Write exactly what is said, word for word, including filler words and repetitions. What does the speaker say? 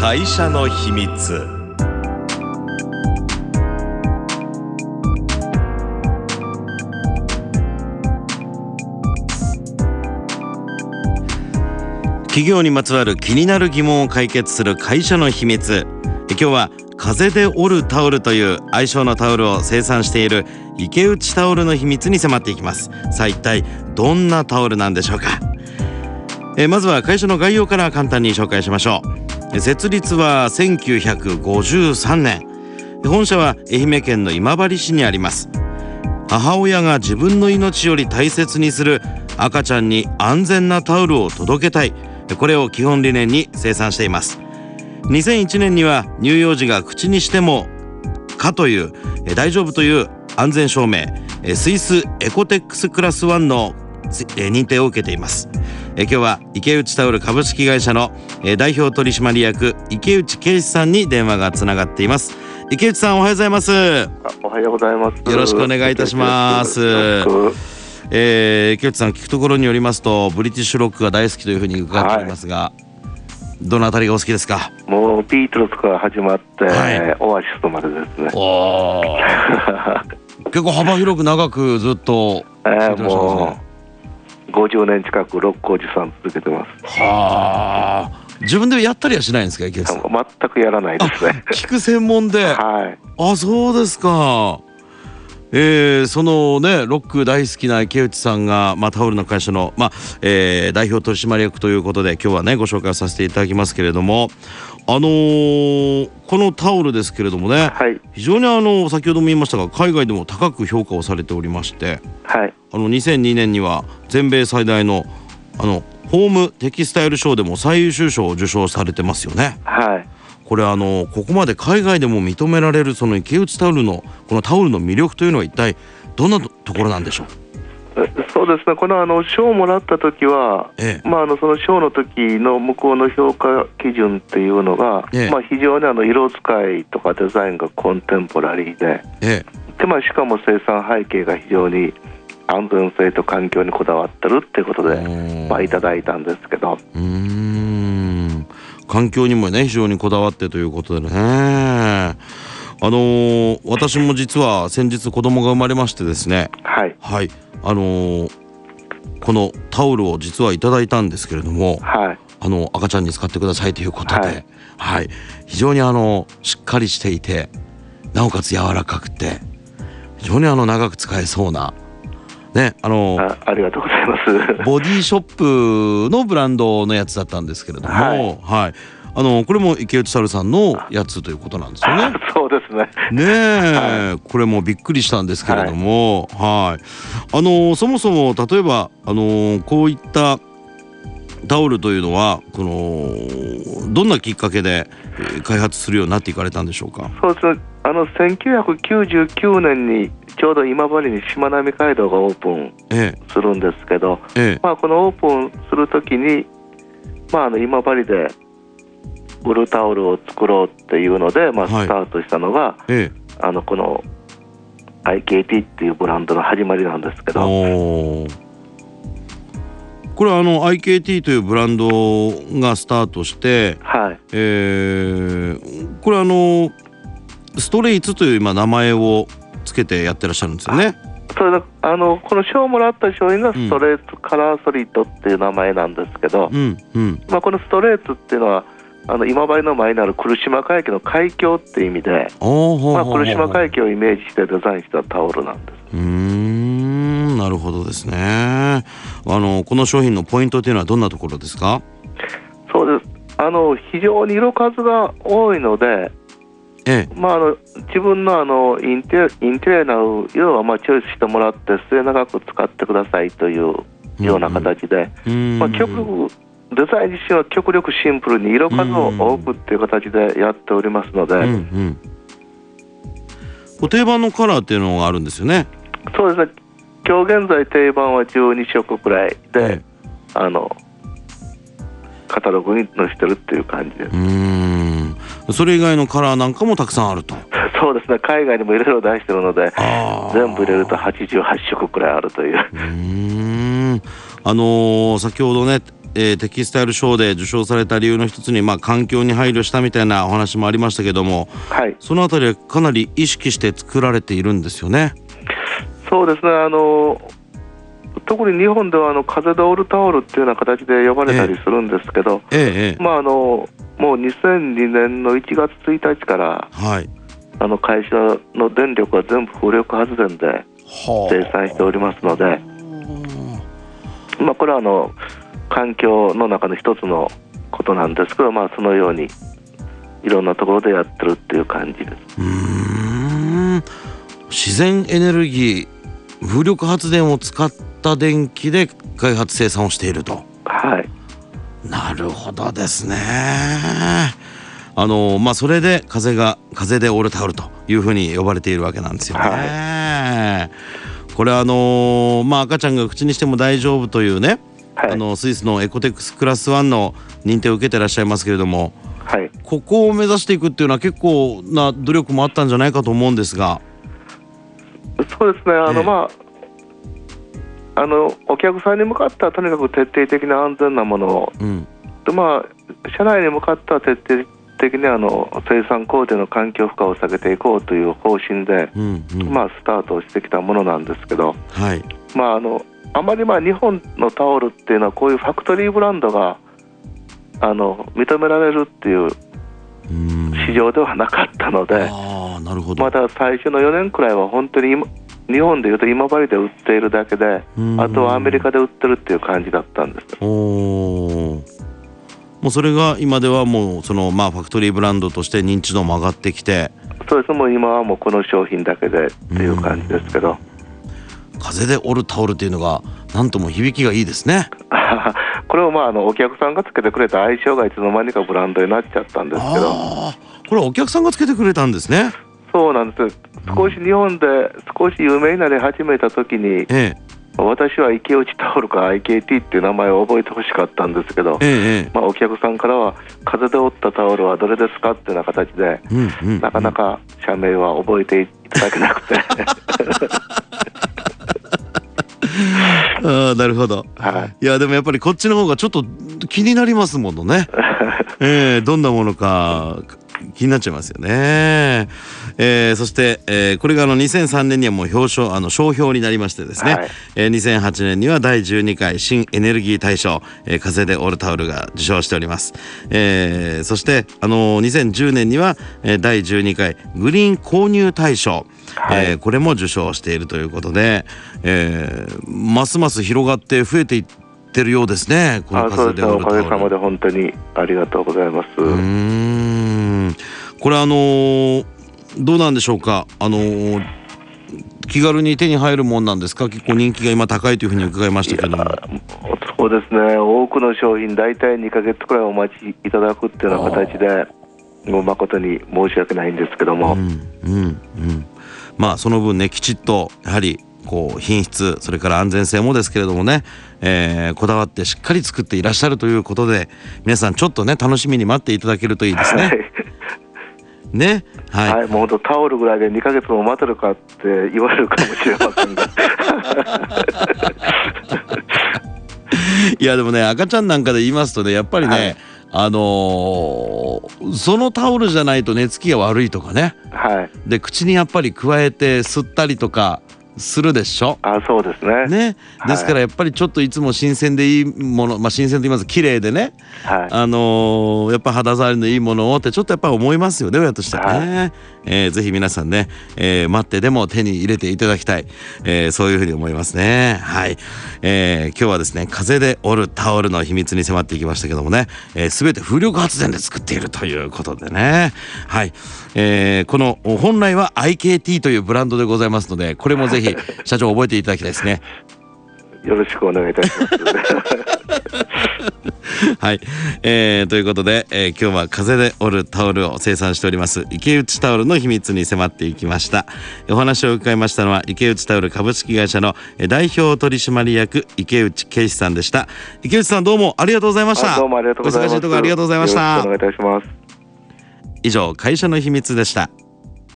会社の秘密。企業にまつわる気になる疑問を解決する会社の秘密。今日は風で織るタオルという愛称のタオルを生産している池内タオルの秘密に迫っていきます。さあ一体どんなタオルなんでしょうか。えまずは会社の概要から簡単に紹介しましょう。設立はせんきゅうひゃくごじゅうさんねん、本社は愛媛県の今治市にあります。母親が自分の命より大切にする赤ちゃんに安全なタオルを届けたい、これを基本理念に生産しています。にせんいちねんには乳幼児が口にしてもかという大丈夫という安全証明スイスエコテックスクラスワンの認定を受けています。今日は池内タオル株式会社の代表取締役池内圭司さんに電話がつながっています。池内さん、おはようございます。 おはようございます。 よろしくお願いいたします。えー、池内さん、聞くところによりますとブリティッシュロックが大好きというふうに伺っておりますが、はい、どのあたりがお好きですか。 もうビートルズから始まって、はい、オアシスまでですね。 お結構幅広く長くずっと、 えー、もうごじゅうねん近くロックおじさん続けてます。 はあ、自分でやったりはしないんですか池内さん。 全くやらないですね。 聞く専門で、 はい、 あ、そうですか。えー、そのねロック大好きな池内さんが、まあ、タオルの会社の、まあえー、代表取締役ということで今日はねご紹介させていただきますけれども、あのー、このタオルですけれどもね、はい、非常にあの先ほども言いましたが海外でも高く評価をされておりまして、はい、あのにせんにねんには全米最大のあのホームテキスタイルショーでも最優秀賞を受賞されてますよね。はい、これあのここまで海外でも認められるその池内タオルのこのタオルの魅力というのは一体どんなところなんでしょう。 そうですね、このあの賞をもらった時は、ええまあ、あのその賞の時の向こうの評価基準っていうのが、ええまあ、非常にあの色使いとかデザインがコンテンポラリーで、ええでまあ、しかも生産背景が非常に安全性と環境にこだわってるっていうことで、まあ、いただいたんですけど、 うーん環境にもね非常にこだわってということでね、あのー、私も実は先日子供が生まれましてですね、はい、はい、あのー、このタオルを実はいただいたんですけれども、はい、あの赤ちゃんに使ってくださいということで、はいはい、非常にあのしっかりしていてなおかつ柔らかくて非常にあの長く使えそうなね、あのー、 あ, ありがとうございます。 ボディショップのブランドのやつだったんですけれども、はいはい、あのこれも池内タオルさんのやつということなんですよね。 そうですね。 ねえ、はい、これもびっくりしたんですけれども、はい、はい、あのそもそも例えばあのこういったタオルというのはこのどんなきっかけで開発するようになっていかれたんでしょうか。 そうですね、あのせんきゅうひゃくきゅうじゅうきゅうねんにちょうど今治にしまなみ海道がオープンするんですけど、ええまあ、このオープンするときに、まあ、あの今治でウルタオルを作ろうっていうので、まあ、スタートしたのが、はいええ、あのこの アイケーティー っていうブランドの始まりなんですけど、 おこれはあの アイケーティー というブランドがスタートして、はいえー、これはあのストレイツという今名前をつけてやってらっしゃるんですよね。 それあのこの賞をもらった商品がストレートカラーソリッドっていう名前なんですけど、うんうんまあ、このストレートっていうのはあの今治の前にある来島海峡の海峡っていう意味で、まあ、来島海峡をイメージしてデザインしたタオルなんです。 うーんなるほどですね。あのこの商品のポイントというのはどんなところですか。 そうです、あの非常に色数が多いので、ええまあ、あの自分の、あのインテインテリアの色はまあチョイスしてもらって末永く使ってくださいというような形で、うんうんまあ、極デザイン自身は極力シンプルに色数を多くっていう形でやっておりますので、うんうん、 ご定番のカラーっていうのがあるんですよね。 そうですね、今日現在定番はじゅうにしょくくらいで、ええ、あのカタログに載せてるっていう感じです。うーんそれ以外のカラーなんかもたくさんあると。 そうですね、海外にもいろいろ出してるので全部入れるとはちじゅうはっしょくくらいあるという。うーんあのー、先ほどねえー、テキスタイル賞で受賞された理由の一つに、まあ、環境に配慮したみたいなお話もありましたけども、 はい、 そのあたりはかなり意識して作られているんですよね。 そうですね、あの特に日本ではあの風で織るタオルっていうような形で呼ばれたりするんですけど、 ええええ、 まあ、あのもうにせんにねんのいちがつついたちから、はい、あの会社の電力は全部風力発電で生産しておりますので、まあ、これはあの環境の中の一つのことなんですけど、まあ、そのようにいろんなところでやってるっていう感じです。 うーん、自然エネルギー、風力発電を使った電気で開発生産をしていると。 はい、 なるほどですね。あのまあそれで風が風で織るタオルというふうに呼ばれているわけなんですよね。はい、これはあのまあ赤ちゃんが口にしても大丈夫というね、はい、あのスイスのエコテックスクラスワンの認定を受けてらっしゃいますけれども、はい、ここを目指していくっていうのは結構な努力もあったんじゃないかと思うんですが。 そうですね、あの、えー、まああのお客さんに向かったらとにかく徹底的な安全なものを、うん、でまあ社内に向かったら徹底的にあの生産工程の環境負荷を下げていこうという方針で、うんうん、まあ、スタートをしてきたものなんですけど、はい、まあ、あのあまりまあ日本のタオルっていうのはこういうファクトリーブランドがあの認められるっていう市場ではなかったので、 あ、なるほど、 まだ最初のよねんくらいは本当に今日本でいうと今治で売っているだけで、あとはアメリカで売ってるっていう感じだったんです。 おー、もうそれが今ではもうその、まあ、ファクトリーブランドとして認知度も上がってきて。 そうです、もう今はもうこの商品だけでっていう感じですけど、 風で織るタオルっていうのがなんとも響きがいいですね。 これをまああのお客さんがつけてくれた愛称がいつの間にかブランドになっちゃったんですけど。 あ、これはお客さんがつけてくれたんですね。 そうなんです。少し日本で少し有名になり始めた時に、ええ、私は池内タオルか アイケーティー っていう名前を覚えてほしかったんですけど、ええ、まあ、お客さんからは風で織ったタオルはどれですかっていうような形で、うんうんうん、なかなか社名は覚えていただけなくてあ、なるほど、はい、いやでもやっぱりこっちの方がちょっと気になりますものね、えー、どんなものか気になっちゃいますよね。えー、そして、えー、これがあのにせんさんねんにはもう表彰あの商標になりましてですね、はい、えー、にせんはちねんにはだいじゅうにかい新エネルギー大賞、えー、風で織るタオルが受賞しております。えー、そしてあのにせんじゅうねんには、えー、だいじゅうにかいグリーン購入大賞、はい、えー、これも受賞しているということで、えー、ますます広がって増えていってるようですね。この風で織るタオル。 あ、そうですね、おかげさまで本当にありがとうございます。 うーん、これあのー、どうなんでしょうか、あのー、気軽に手に入るもんなんですか。結構人気が今高いというふうに伺いましたけども。 そうですね、多くの商品だいたいにかげつくらいお待ちいただくっていうような形で、もう誠に申し訳ないんですけども、うんうんうん、 まあその分ね、きちっとやはりこう品質、それから安全性もですけれどもね、えー、こだわってしっかり作っていらっしゃるということで、皆さんちょっとね楽しみに待っていただけるといいですね。はいね、はい、はい、もう本当タオルぐらいでにかげつも待てるかって言われるかもしれませんがいやでもね、赤ちゃんなんかで言いますとね、やっぱりね、はい、あのー、そのタオルじゃないと寝つきが悪いとかね、はい、で口にやっぱり加えて吸ったりとかするでしょ。 あ、そうですね。 ね、ですからやっぱりちょっといつも新鮮でいいもの、まあ新鮮と言います綺麗でね、はい、あのー、やっぱ肌触りのいいものをってちょっとやっぱり思いますよね、親としてはね。はい、えー、ぜひ皆さんね、えー、待ってでも手に入れていただきたい、えー、そういうふうに思いますね。はい、えー、今日はですね、風で織るタオルの秘密に迫っていきましたけどもね、えー、全て風力発電で作っているということでね、はい、えー、この本来は アイケーティー というブランドでございますので、これもぜひ社長覚えていただきたいですね。 よろしくお願いいたしますはい、えー、ということで、えー、今日は風で織るタオルを生産しております池内タオルの秘密に迫っていきました。お話を伺いましたのは池内タオル株式会社の代表取締役池内圭司さんでした。池内さん、どうもありがとうございました。 どうもありがとうございます。 お忙しいところありがとうございました。 よろしくお願いいたします。 以上、会社の秘密でした。